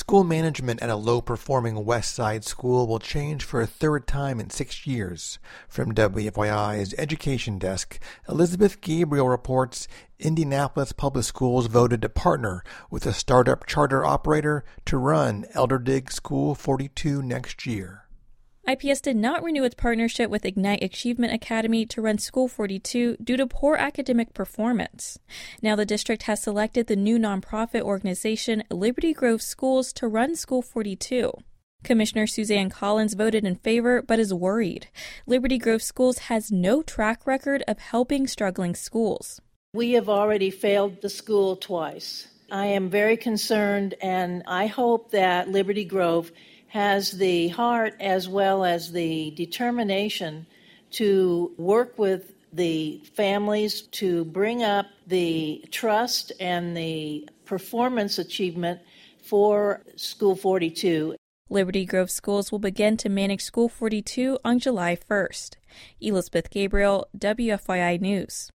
School management at a low-performing West Side school will change for a third time in 6 years. From WFYI's Education Desk, Elizabeth Gabriel reports Indianapolis Public Schools voted to partner with a startup charter operator to run Elderdig School 42 next year. IPS did not renew its partnership with Ignite Achievement Academy to run School 42 due to poor academic performance. Now the district has selected the new nonprofit organization Liberty Grove Schools to run School 42. Commissioner Suzanne Collins voted in favor but is worried. Liberty Grove Schools has no track record of helping struggling schools. We have already failed the school twice. I am very concerned, and I hope that Liberty Grove has the heart as well as the determination to work with the families to bring up the trust and the performance achievement for School 42. Liberty Grove Schools will begin to manage School 42 on July 1st. Elizabeth Gabriel, WFYI News.